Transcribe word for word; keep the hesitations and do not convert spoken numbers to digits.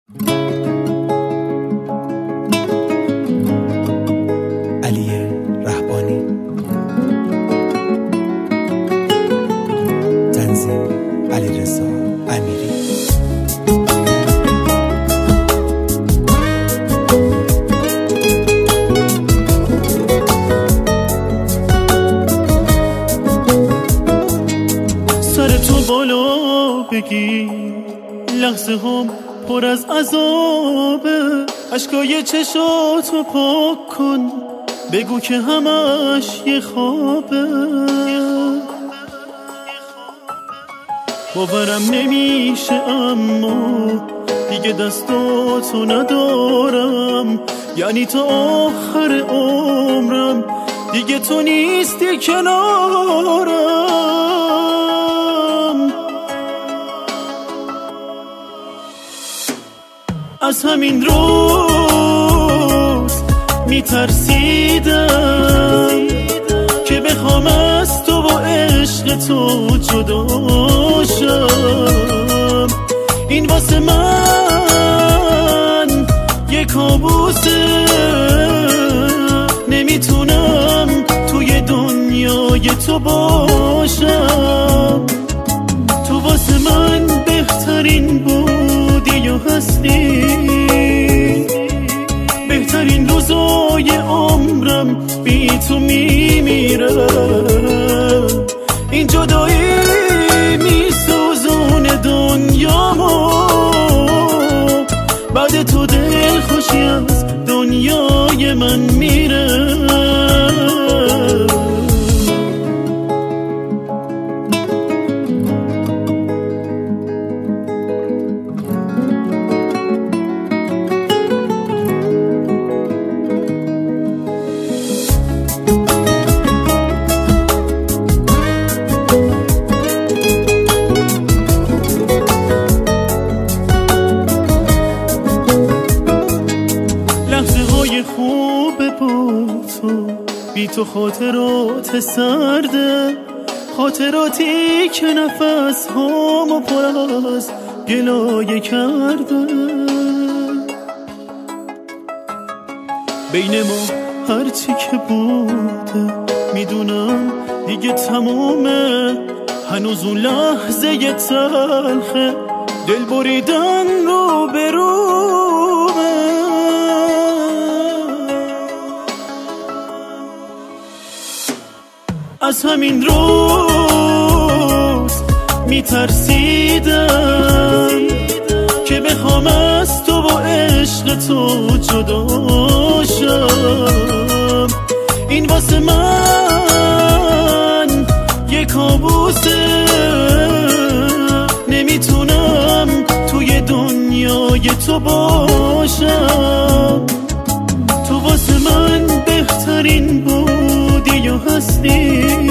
علی رهبانی، تنظیم علیرضا امیری. سر تو بالا بگی لحظه هم پر از عذابه، اشکای چشاتو پاک کن، بگو که همش یه خوابه. باورم نمیشه اما دیگه دستاتو ندارم، یعنی تا آخر عمرم دیگه تو نیستی کنارم. از همین روز میترسیدم که بخوام از تو با عشق تو جدا شم. این واسه من یه کابوسه، نمیتونم توی دنیای تو باشم. تو واسه من بهترین بودی و هستی، بهترین روزای عمرم بی تو میمیرم. این جدایی میسوزونه دنیامو، بعد تو دل خوشی از دنیای من میره. خوب با تو بی تو خاطرات سرده، خاطراتی که نفس هامو پر از گلایه کرده. بین ما هرچی که بوده میدونم دیگه تمومه، هنوز اون لحظه یه تلخه دل بریدن رو برومه. از همین روز میترسیدم که بخوام از تو با عشق تو جدا شم. این واسه من یه کابوسه، نمیتونم توی دنیای تو باشم. تو واسه من بهترین بودی و هستی،